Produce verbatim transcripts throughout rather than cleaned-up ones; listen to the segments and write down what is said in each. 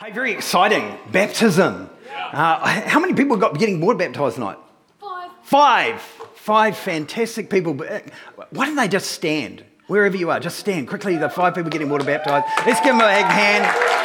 Hey, very exciting. Baptism. Uh, how many people got getting water baptised tonight? Five. Five. Five fantastic people. Why don't they just stand? Wherever you are, just stand. Quickly, the five people getting water baptised. Let's give them a big hand.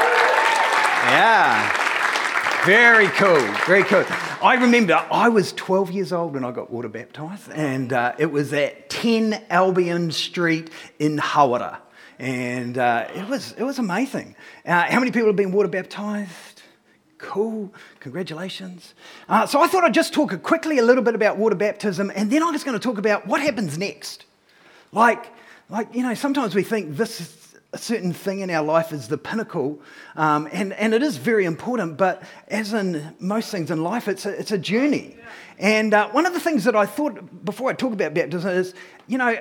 Yeah. Very cool. Very cool. I remember I was twelve years old when I got water baptised, and uh, it was at ten Albion Street in Hawara. And uh, it was it was amazing. Uh, how many people have been water baptised? Cool. Congratulations. Uh, so I thought I'd just talk quickly a little bit about water baptism, and then I was going to talk about what happens next. Like, like you know, sometimes we think this is a certain thing in our life is the pinnacle, um, and, and it is very important, but as in most things in life, it's a, it's a journey. And uh, one of the things that I thought before I talk about baptism is, you know,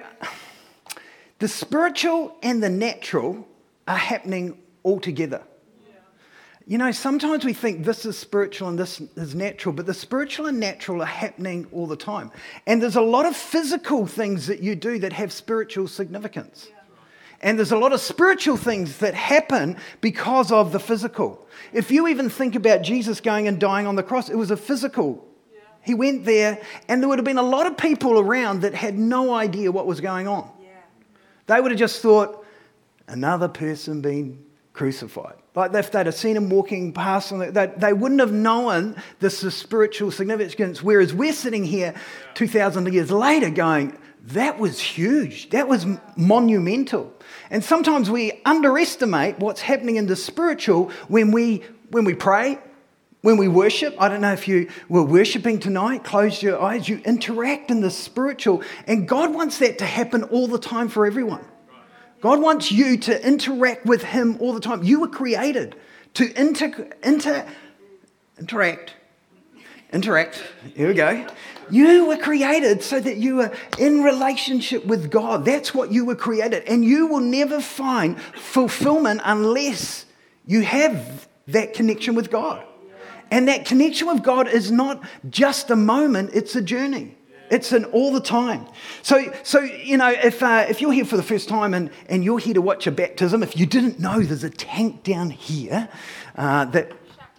the spiritual and the natural are happening all together. Yeah. You know, sometimes we think this is spiritual and this is natural, but the spiritual and natural are happening all the time. And there's a lot of physical things that you do that have spiritual significance. Yeah. And there's a lot of spiritual things that happen because of the physical. If you even think about Jesus going and dying on the cross, it was a physical. Yeah. He went there, and there would have been a lot of people around that had no idea what was going on. They would have just thought, another person being crucified. Like if they'd have seen him walking past, they, they wouldn't have known this is spiritual significance. Whereas we're sitting here two thousand years later going, that was huge. That was monumental. And sometimes we underestimate what's happening in the spiritual when we when we pray, when we worship. I don't know if you were worshiping tonight, close your eyes, you interact in the spiritual, and God wants that to happen all the time for everyone. God wants you to interact with Him all the time. You were created to inter, inter, interact, interact, here we go. You were created so that you are in relationship with God. That's what you were created, and you will never find fulfillment unless you have that connection with God. And that connection with God is not just a moment, it's a journey. It's an all the time. So, so you know, if uh, if you're here for the first time and, and you're here to watch a baptism, if you didn't know, there's a tank down here uh, that...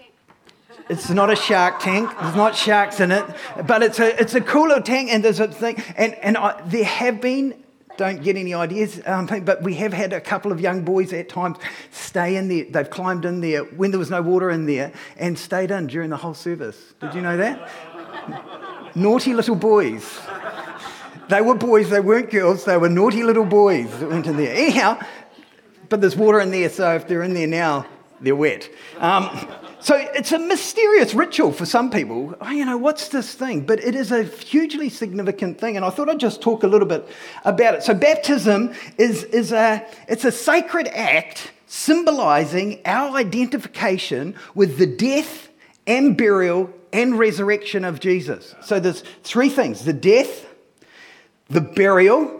It's not a shark tank. There's not sharks in it. But it's a it's a cooler tank, and there's a thing. And, and I, there have been... Don't get any ideas, um, but we have had a couple of young boys at times stay in there. They've climbed in there when there was no water in there and stayed in during the whole service. Did you know that? Naughty little boys. They were boys, they weren't girls, they were naughty little boys that went in there. Anyhow, but there's water in there, so if they're in there now, they're wet. Um, So it's a mysterious ritual for some people. Oh, you know, what's this thing? But it is a hugely significant thing, and I thought I'd just talk a little bit about it. So baptism is, is a, it's a sacred act symbolizing our identification with the death and burial and resurrection of Jesus. So there's three things: the death, the burial,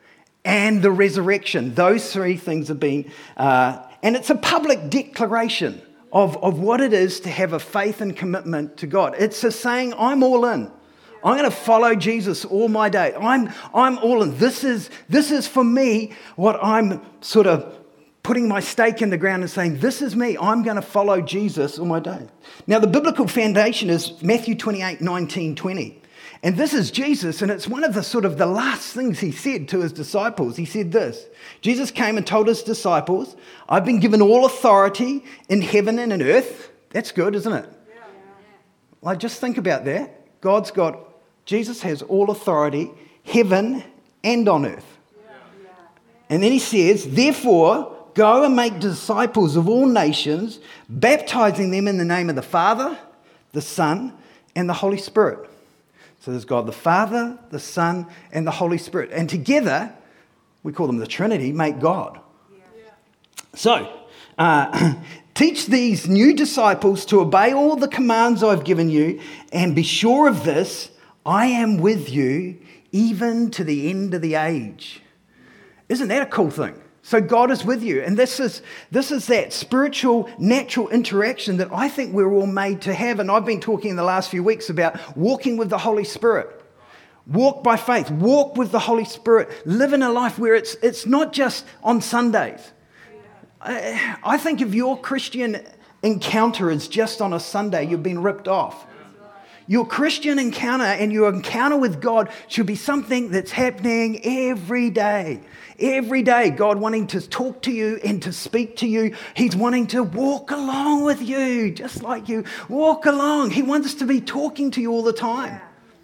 and the resurrection. Those three things have been, uh, and it's a public declaration Of, of what it is to have a faith and commitment to God. It's a saying, I'm all in. I'm going to follow Jesus all my day. I'm I'm all in. This is this is for me what I'm sort of putting my stake in the ground and saying, this is me. I'm going to follow Jesus all my day. Now, the biblical foundation is Matthew twenty-eight, nineteen, twenty. And this is Jesus, and it's one of the sort of the last things he said to his disciples. He said this: Jesus came and told his disciples, I've been given all authority in heaven and in earth. That's good, isn't it? Yeah. Like, just think about that. God's got, Jesus has all authority, heaven and on earth. Yeah. And then he says, therefore, go and make disciples of all nations, baptizing them in the name of the Father, the Son, and the Holy Spirit. So there's God the Father, the Son, and the Holy Spirit. And together, we call them the Trinity, make God. Yeah. So, uh, teach these new disciples to obey all the commands I've given you, and be sure of this, I am with you even to the end of the age. Isn't that a cool thing? So God is with you. And this is this is that spiritual, natural interaction that I think we're all made to have. And I've been talking in the last few weeks about walking with the Holy Spirit. Walk by faith. Walk with the Holy Spirit. Live in a life where it's it's not just on Sundays. I, I think if you're Christian encounter is just on a Sunday, you've been ripped off. Your Christian encounter and your encounter with God should be something that's happening every day. Every day, God wanting to talk to you and to speak to you. He's wanting to walk along with you, just like you. Walk along. He wants to be talking to you all the time.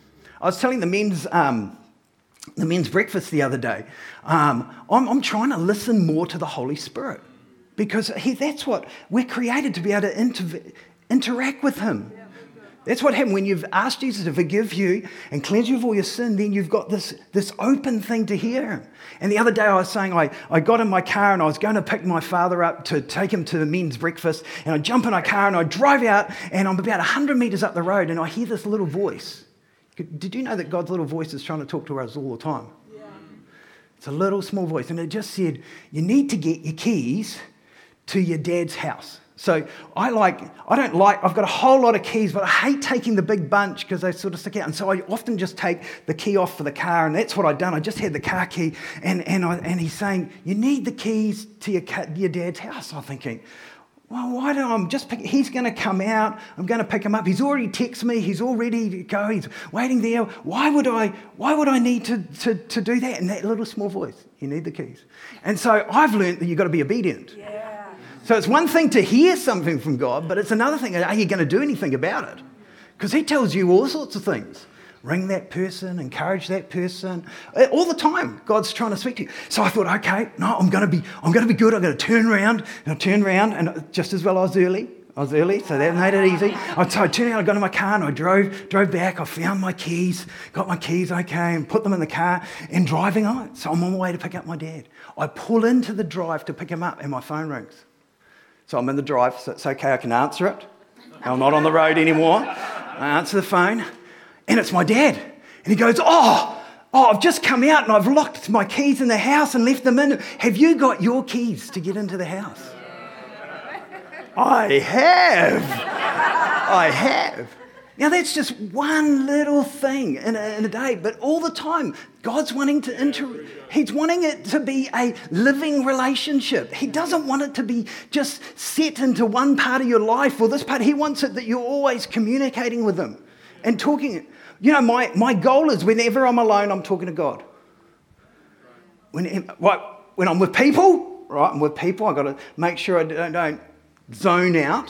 I was telling the men's um, the men's breakfast the other day, um, I'm, I'm trying to listen more to the Holy Spirit because he, that's what we're created to be able to inter- interact with him. That's what happened when you've asked Jesus to forgive you and cleanse you of all your sin. Then you've got this, this open thing to hear him. And the other day I was saying I, I got in my car and I was going to pick my father up to take him to the men's breakfast. And I jump in my car and I drive out and I'm about one hundred metres up the road and I hear this little voice. Did you know that God's little voice is trying to talk to us all the time? Yeah. It's a little small voice. And it just said, you need to get your keys to your dad's house. So I like, I don't like, I've got a whole lot of keys, but I hate taking the big bunch because they sort of stick out. And so I often just take the key off for the car, and that's what I've done. I just had the car key, and and, I, and he's saying, you need the keys to your, your dad's house. I'm thinking, well, why don't I just pick, he's going to come out, I'm going to pick him up. He's already texted me, he's all ready to go, he's waiting there. Why would I, why would I need to, to, to do that? And that little small voice, you need the keys. And so I've learned that you've got to be obedient. Yeah. So it's one thing to hear something from God, but it's another thing, are you going to do anything about it? Because he tells you all sorts of things. Ring that person, encourage that person. All the time, God's trying to speak to you. So I thought, okay, no, I'm going to be I'm going to be good. I'm going to turn around. And I turned around, and just as well I was early. I was early, so that made it easy. I, so I turned around, I got in my car, and I drove drove back. I found my keys, got my keys, okay, and put them in the car, and driving on. So I'm on my way to pick up my dad. I pull into the drive to pick him up, and my phone rings. So I'm in the drive, so it's okay, I can answer it. I'm not on the road anymore. I answer the phone, and it's my dad. And he goes, oh, oh, I've just come out and I've locked my keys in the house and left them in. Have you got your keys to get into the house? I have. I have. Now, that's just one little thing in a, in a day, but all the time, God's wanting to inter- He's wanting it to be a living relationship. He doesn't want it to be just set into one part of your life or this part. He wants it that you're always communicating with Him and talking. You know, my, my goal is whenever I'm alone, I'm talking to God. When, right, when I'm with people, right, I'm with people, I've got to make sure I don't, don't zone out,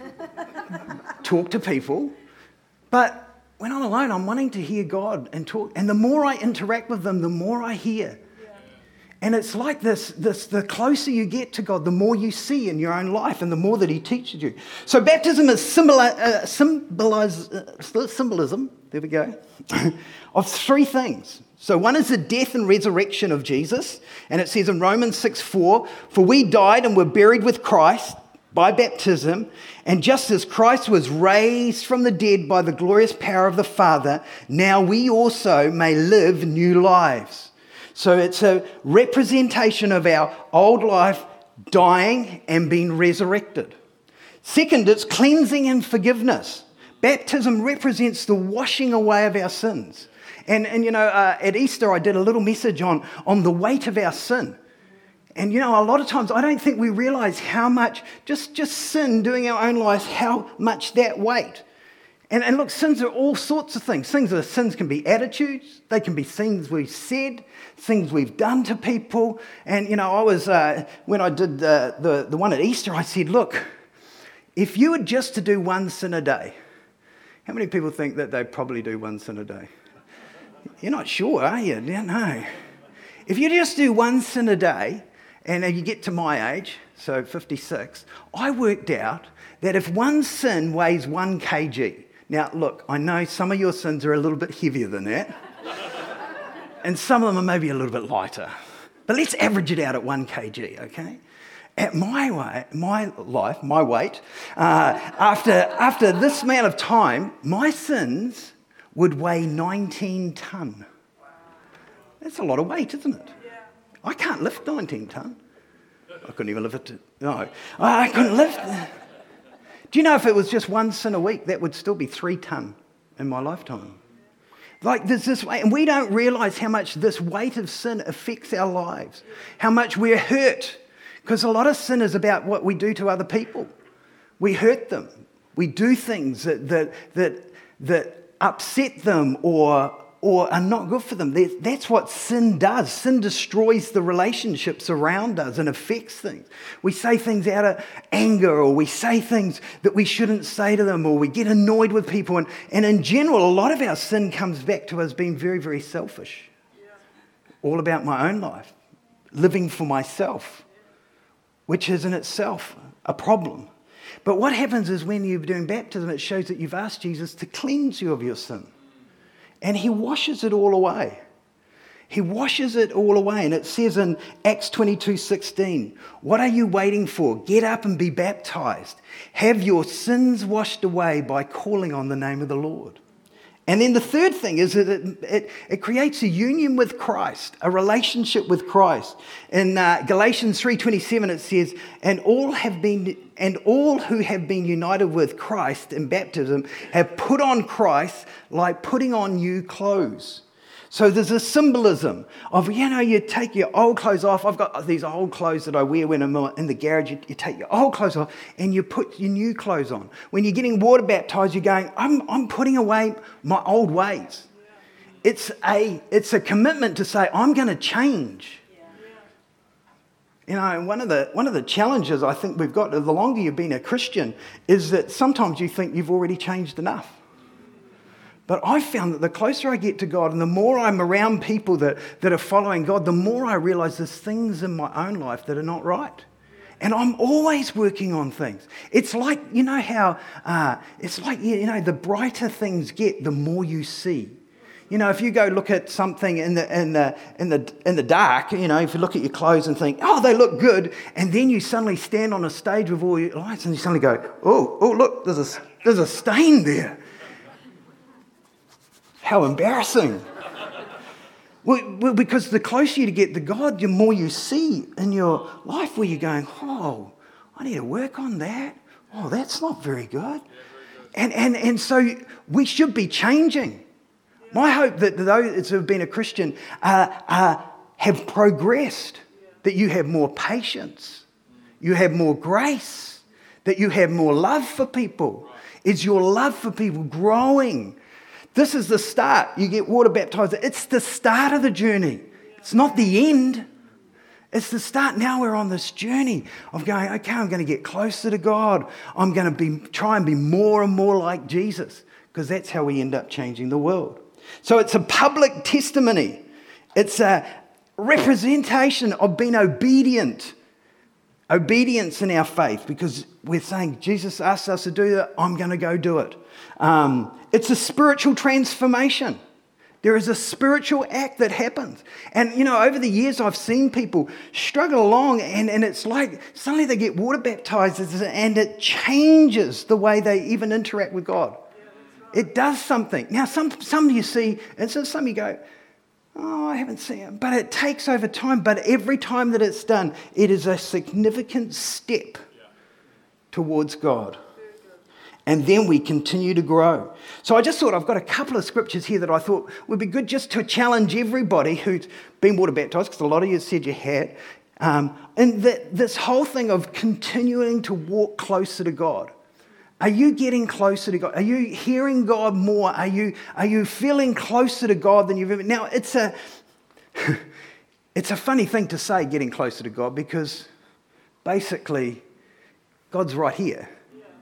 talk to people. But when I'm alone, I'm wanting to hear God and talk. And the more I interact with them, the more I hear. Yeah. And it's like this, this, the closer you get to God, the more you see in your own life and the more that He teaches you. So baptism is symbol, uh, symbolize, uh, symbolism, there we go, of three things. So one is the death and resurrection of Jesus. And it says in Romans six four, for we died and were buried with Christ by baptism, and just as Christ was raised from the dead by the glorious power of the Father, now we also may live new lives. So it's a representation of our old life dying and being resurrected. Second, it's cleansing and forgiveness. Baptism represents the washing away of our sins. And, and you know, uh, at Easter I did a little message on, on the weight of our sin. And, you know, a lot of times I don't think we realise how much, just, just sin doing our own lives, how much that weight. And, and look, sins are all sorts of things. Things are, sins can be attitudes. They can be things we've said, things we've done to people. And, you know, I was, uh, when I did the, the, the one at Easter, I said, look, if you were just to do one sin a day, how many people think that they probably do one sin a day? You're not sure, are you? Yeah, no. If you just do one sin a day, and you get to my age, so fifty-six, I worked out that if one sin weighs one kilogram, now look, I know some of your sins are a little bit heavier than that, and some of them are maybe a little bit lighter, but let's average it out at one kilogram, okay? At my way, my life, my weight, uh, after, after this amount of time, my sins would weigh nineteen tonne. That's a lot of weight, isn't it? I can't lift nineteen tonne. I couldn't even lift it. No, I couldn't lift. Do you know if it was just one sin a week, that would still be three tonne in my lifetime? Like there's this way, and we don't realise how much this weight of sin affects our lives, how much we're hurt, because a lot of sin is about what we do to other people. We hurt them. We do things that that that, that upset them or or are not good for them. That's what sin does. Sin destroys the relationships around us and affects things. We say things out of anger, or we say things that we shouldn't say to them, or we get annoyed with people. And, and in general, a lot of our sin comes back to us being very, very selfish. All about my own life, living for myself, which is in itself a problem. But what happens is when you're doing baptism, it shows that you've asked Jesus to cleanse you of your sin. And he washes it all away. He washes it all away. And it says in Acts twenty-two sixteen, what are you waiting for? Get up and be baptized. Have your sins washed away by calling on the name of the Lord. And then the third thing is that it, it, it creates a union with Christ, a relationship with Christ. In uh, Galatians three twenty-seven it says, and all have been and all who have been united with Christ in baptism have put on Christ like putting on new clothes. So there's a symbolism of, you know, you take your old clothes off. I've got these old clothes that I wear when I'm in the garage. You, you take your old clothes off and you put your new clothes on. When you're getting water baptized, you're going, I'm, I'm putting away my old ways. It's a, it's a commitment to say, I'm going to change. You know, one of the one of the challenges I think we've got, the longer you've been a Christian, is that sometimes you think you've already changed enough. But I've found that the closer I get to God and the more I'm around people that, that are following God, the more I realize there's things in my own life that are not right. And I'm always working on things. It's like, you know how, uh, it's like, you know, the brighter things get, the more you see. You know, if you go look at something in the in the in the in the dark, you know, if you look at your clothes and think, oh, they look good, and then you suddenly stand on a stage with all your lights, and you suddenly go, oh, oh, look, there's a there's a stain there. How embarrassing! Well, because the closer you get to God, the more you see in your life where you're going, oh, I need to work on that. Oh, that's not very good. And and and so we should be changing. My hope that those who have been a Christian uh, uh, have progressed, that you have more patience, you have more grace, that you have more love for people. Is your love for people growing? This is the start. You get water baptized. It's the start of the journey. It's not the end. It's the start. Now we're on this journey of going, okay, I'm going to get closer to God. I'm going to be try and be more and more like Jesus, because that's how we end up changing the world. So it's a public testimony. It's a representation of being obedient. Obedience in our faith, because we're saying, Jesus asked us to do that, I'm going to go do it. Um, it's a spiritual transformation. There is a spiritual act that happens. And, you know, over the years, I've seen people struggle along, and, and it's like suddenly they get water baptized, and it changes the way they even interact with God. It does something. Now, some some you see, and so some you go, oh, I haven't seen it. But it takes over time. But every time that it's done, it is a significant step towards God. And then we continue to grow. So I just thought I've got a couple of scriptures here that I thought would be good just to challenge everybody who's been water baptized, because a lot of you said you had. Um, and that this whole thing of continuing to walk closer to God. Are you getting closer to God? Are you hearing God more? Are you are you feeling closer to God than you've ever? Now, it's a it's a funny thing to say, getting closer to God, because basically God's right here.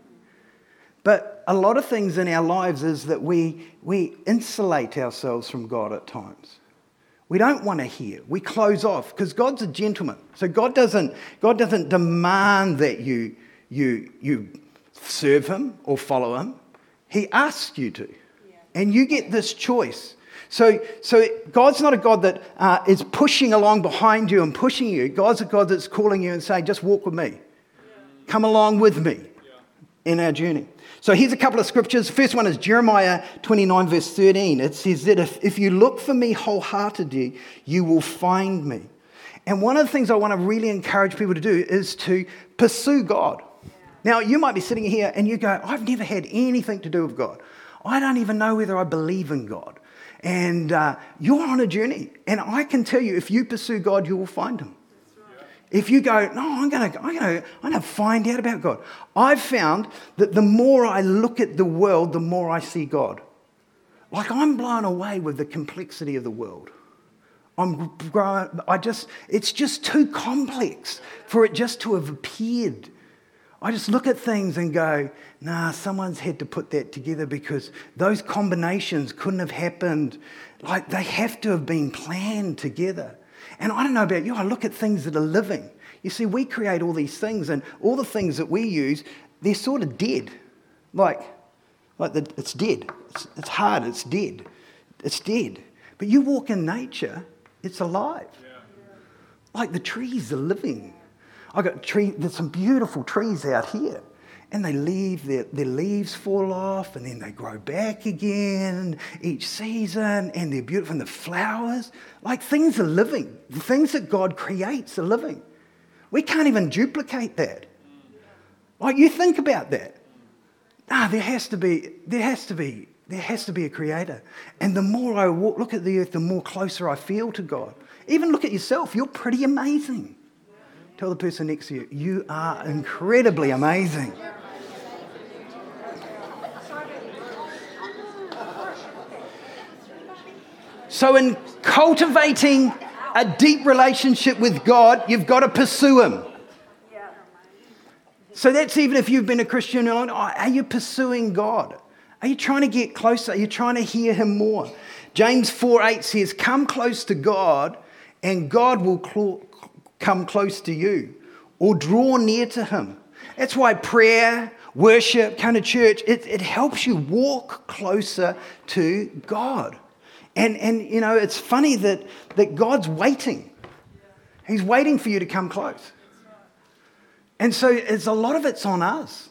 But a lot of things in our lives is that we we insulate ourselves from God at times. We don't want to hear. We close off, because God's a gentleman. So God doesn't God doesn't demand that you you you serve him or follow him. He asks you to. Yeah. And you get this choice. So, so God's not a God that uh, is pushing along behind you and pushing you. God's a God that's calling you and saying, just walk with me. Yeah. Come along with me yeah. in our journey. So here's a couple of scriptures. The first one is Jeremiah twenty-nine, verse thirteen. It says that if, if you look for me wholeheartedly, you will find me. And one of the things I want to really encourage people to do is to pursue God. Now, you might be sitting here and you go, I've never had anything to do with God. I don't even know whether I believe in God. And uh, you're on a journey. And I can tell you, if you pursue God, you will find him. If you go, no, I'm going to, I'm going to, I'm going to find out about God. I've found that the more I look at the world, the more I see God. Like I'm blown away with the complexity of the world. I'm growing, I just, it's just too complex for it just to have appeared. I just look at things and go, nah, someone's had to put that together because those combinations couldn't have happened. Like they have to have been planned together. And I don't know about you, I look at things that are living. You see, we create all these things and all the things that we use, they're sort of dead. Like, like the, it's dead. It's, it's hard, it's dead. It's dead. But you walk in nature, it's alive. Yeah. Like the trees are living. I got tree. There's some beautiful trees out here, and they leave their their leaves fall off, and then they grow back again each season, and they're beautiful. And the flowers, like things are living. The things that God creates are living. We can't even duplicate that. Like you think about that. Ah, there has to be. There has to be. There has to be a creator. And the more I walk, look at the earth, the more closer I feel to God. Even look at yourself. You're pretty amazing. Tell the person next to you, you are incredibly amazing. So in cultivating a deep relationship with God, you've got to pursue Him. So that's even if you've been a Christian, are you pursuing God? Are you trying to get closer? Are you trying to hear Him more? James four eight says, come close to God and God will cl- come close to you, or draw near to Him. That's why prayer, worship, kind of church, it, it helps you walk closer to God. And, and you know, it's funny that, that God's waiting. He's waiting for you to come close. And so it's a lot of it's on us.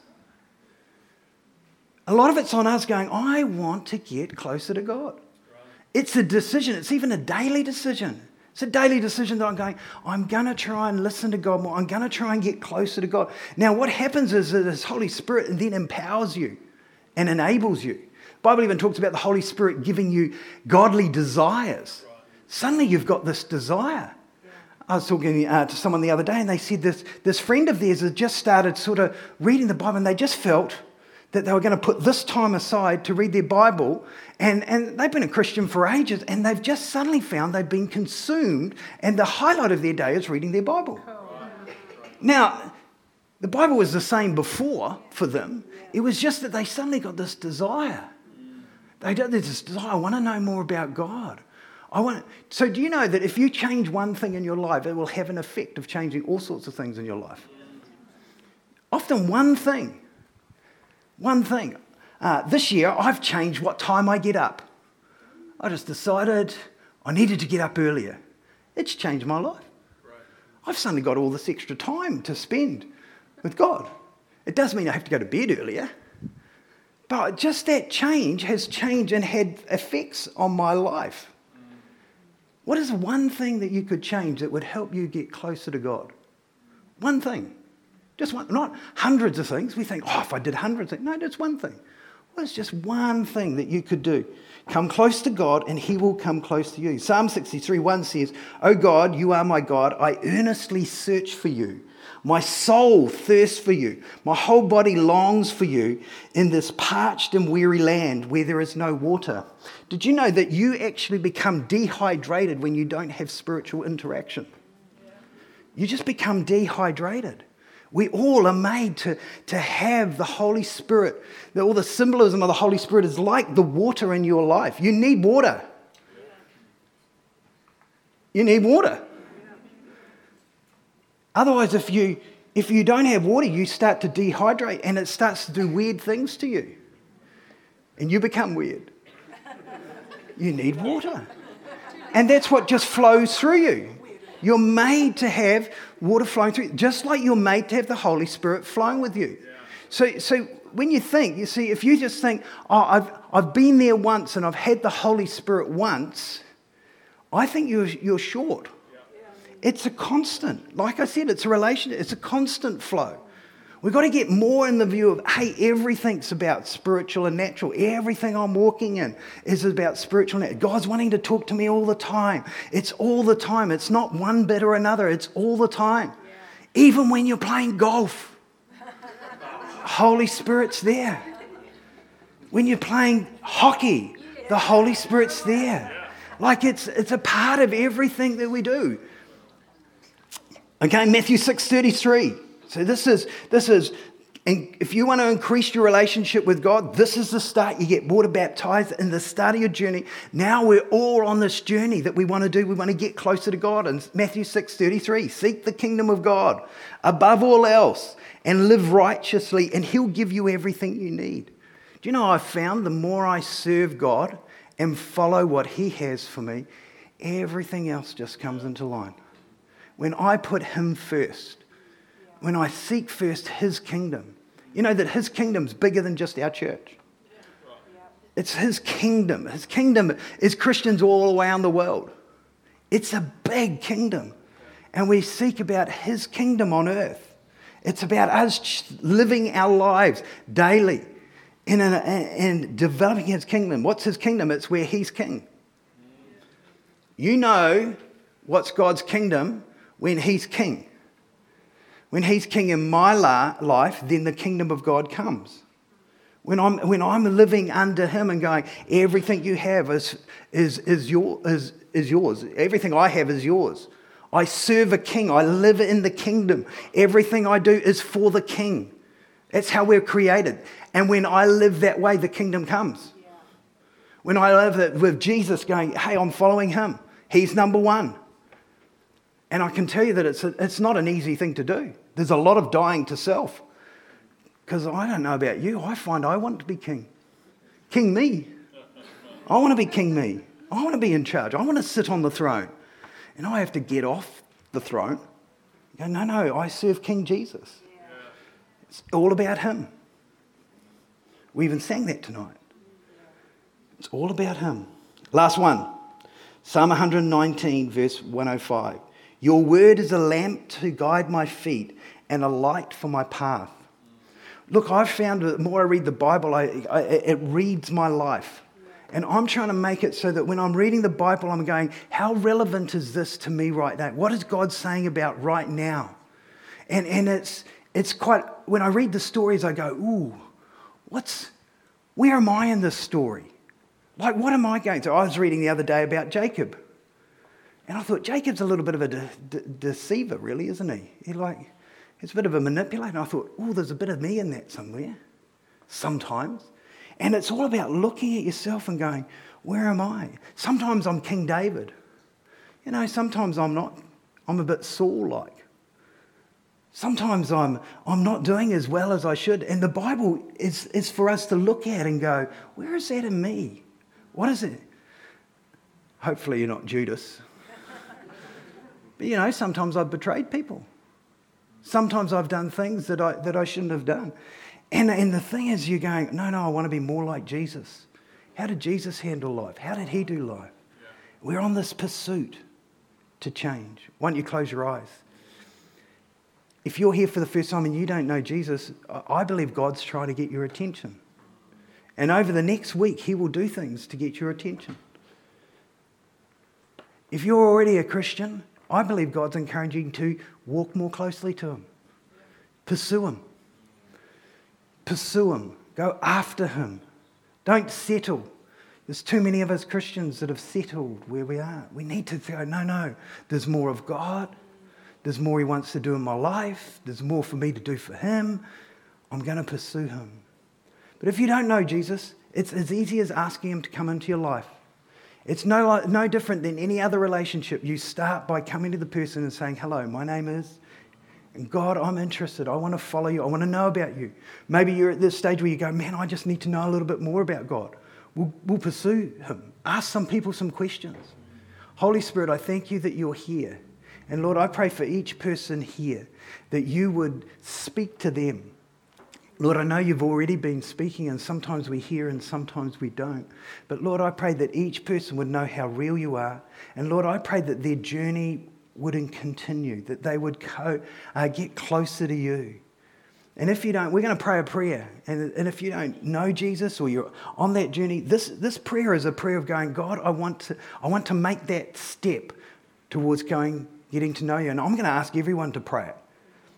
A lot of it's on us going, I want to get closer to God. It's a decision. It's even a daily decision. It's a daily decision that I'm going, I'm going to try and listen to God more. I'm going to try and get closer to God. Now, what happens is that His Holy Spirit then empowers you and enables you. The Bible even talks about the Holy Spirit giving you godly desires. Suddenly you've got this desire. I was talking uh, to someone the other day and they said this, this friend of theirs had just started sort of reading the Bible and they just felt that they were going to put this time aside to read their Bible, and, and they've been a Christian for ages, and they've just suddenly found they've been consumed, and the highlight of their day is reading their Bible. Now, the Bible was the same before for them. It was just that they suddenly got this desire. They got this desire, I want to know more about God. I want. So do you know that if you change one thing in your life, it will have an effect of changing all sorts of things in your life? Often one thing. One thing. Uh, this year, I've changed what time I get up. I just decided I needed to get up earlier. It's changed my life. Right. I've suddenly got all this extra time to spend with God. It does mean I have to go to bed earlier. But just that change has changed and had effects on my life. Mm. What is one thing that you could change that would help you get closer to God? One thing. Just one, not hundreds of things. We think, oh, if I did hundreds of things. No, just one thing. Well, it's just one thing that you could do. Come close to God and He will come close to you. Psalm sixty-three one says, O God, you are my God. I earnestly search for you. My soul thirsts for you. My whole body longs for you in this parched and weary land where there is no water. Did you know that you actually become dehydrated when you don't have spiritual interaction? You just become dehydrated. We all are made to, to have the Holy Spirit. The, all the symbolism of the Holy Spirit is like the water in your life. You need water. You need water. Otherwise, if you if you don't have water, you start to dehydrate and it starts to do weird things to you. And you become weird. You need water. And that's what just flows through you. You're made to have water flowing through, just like you're made to have the Holy Spirit flowing with you. Yeah. So, so when you think, you see, if you just think, oh, I've I've been there once and I've had the Holy Spirit once, I think you're you're short. Yeah. It's a constant. Like I said, it's a relationship. It's a constant flow. We've got to get more in the view of, hey, everything's about spiritual and natural. Everything I'm walking in is about spiritual and natural. God's wanting to talk to me all the time. It's all the time. It's not one bit or another. It's all the time. Yeah. Even when you're playing golf, Holy Spirit's there. When you're playing hockey, the Holy Spirit's there. Like it's it's a part of everything that we do. Okay, Matthew six thirty-three. So this is this is and if you want to increase your relationship with God, this is the start. You get water baptized in the start of your journey. Now we're all on this journey that we want to do. We want to get closer to God. And Matthew six thirty-three, seek the kingdom of God above all else and live righteously, and He'll give you everything you need. Do you know, I've found the more I serve God and follow what He has for me, everything else just comes into line. When I put Him first, when I seek first His kingdom, you know that His kingdom's bigger than just our church. It's His kingdom. His kingdom is Christians all around the world. It's a big kingdom. And we seek about His kingdom on earth. It's about us living our lives daily in an, and developing His kingdom. What's His kingdom? It's where He's king. You know what's God's kingdom when He's king. When He's king in my la- life, then the kingdom of God comes. When I'm when I'm living under Him and going, everything you have is is is your is is yours. Everything I have is yours. I serve a king. I live in the kingdom. Everything I do is for the king. That's how we're created. And when I live that way, the kingdom comes. Yeah. When I live it with Jesus going, hey, I'm following Him. He's number one. And I can tell you that it's a, it's not an easy thing to do. There's a lot of dying to self. Because I don't know about you, I find I want to be king. King me. I want to be king me. I want to be in charge. I want to sit on the throne. And I have to get off the throne. Go, no, no, I serve King Jesus. It's all about Him. We even sang that tonight. It's all about Him. Last one. Psalm one nineteen, verse one oh five. Your word is a lamp to guide my feet and a light for my path. Look, I've found that the more I read the Bible, I, I, it reads my life. And I'm trying to make it so that when I'm reading the Bible, I'm going, how relevant is this to me right now? What is God saying about right now? And and it's it's quite, when I read the stories, I go, ooh, what's, where am I in this story? Like, what am I going to? I was reading the other day about Jacob. And I thought, Jacob's a little bit of a de- de- deceiver, really, isn't he? He like, he's a bit of a manipulator. And I thought, oh, there's a bit of me in that somewhere, sometimes. And it's all about looking at yourself and going, where am I? Sometimes I'm King David. You know, sometimes I'm not. I'm a bit Saul-like. Sometimes I'm I'm not doing as well as I should. And the Bible is, is for us to look at and go, where is that in me? What is it? Hopefully you're not Judas. But, you know, sometimes I've betrayed people. Sometimes I've done things that I that I shouldn't have done. And, and the thing is, you're going, no, no, I want to be more like Jesus. How did Jesus handle life? How did He do life? Yeah. We're on this pursuit to change. Why don't you close your eyes? If you're here for the first time and you don't know Jesus, I believe God's trying to get your attention. And over the next week, He will do things to get your attention. If you're already a Christian, I believe God's encouraging you to walk more closely to Him. Pursue Him. Pursue Him. Go after Him. Don't settle. There's too many of us Christians that have settled where we are. We need to go, no, no, there's more of God. There's more He wants to do in my life. There's more for me to do for Him. I'm going to pursue Him. But if you don't know Jesus, it's as easy as asking Him to come into your life. It's no, no different than any other relationship. You start by coming to the person and saying, hello, my name is, and God, I'm interested. I want to follow you. I want to know about you. Maybe you're at this stage where you go, man, I just need to know a little bit more about God. We'll, we'll pursue Him. Ask some people some questions. Holy Spirit, I thank you that you're here. And Lord, I pray for each person here that you would speak to them. Lord, I know you've already been speaking, and sometimes we hear and sometimes we don't. But Lord, I pray that each person would know how real you are. And Lord, I pray that their journey wouldn't continue, that they would co- uh, get closer to you. And if you don't, we're going to pray a prayer. And, and if you don't know Jesus or you're on that journey, this, this prayer is a prayer of going, God, I want to, I want to make that step towards going, getting to know you. And I'm going to ask everyone to pray it.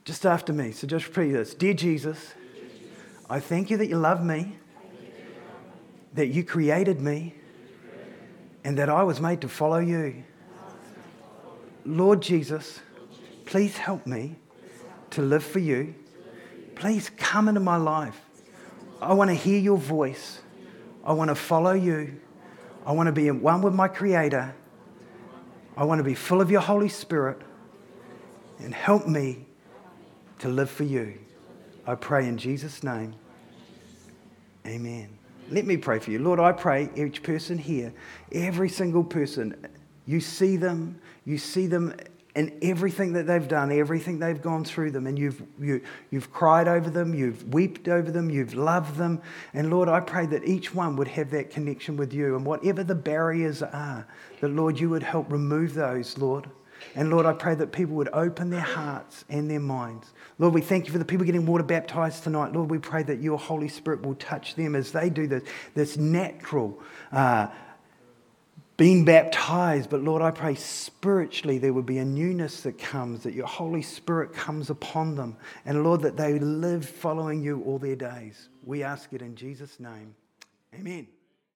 Just after me. So just repeat this. Dear Jesus, I thank you that you love me, that you created me, and that I was made to follow you. Lord Jesus, please help me to live for you. Please come into my life. I want to hear your voice. I want to follow you. I want to be in one with my Creator. I want to be full of your Holy Spirit, and help me to live for you. I pray in Jesus' name. Amen. Let me pray for you. Lord, I pray each person here, every single person, you see them, you see them in everything that they've done, everything they've gone through them, and you've you, you've cried over them, you've wept over them, you've loved them. And Lord, I pray that each one would have that connection with you, and whatever the barriers are, that Lord, you would help remove those, Lord. And Lord, I pray that people would open their hearts and their minds. Lord, we thank you for the people getting water baptized tonight. Lord, we pray that your Holy Spirit will touch them as they do this, this natural uh, being baptized. But Lord, I pray spiritually there would be a newness that comes, that your Holy Spirit comes upon them. And Lord, that they live following you all their days. We ask it in Jesus' name. Amen.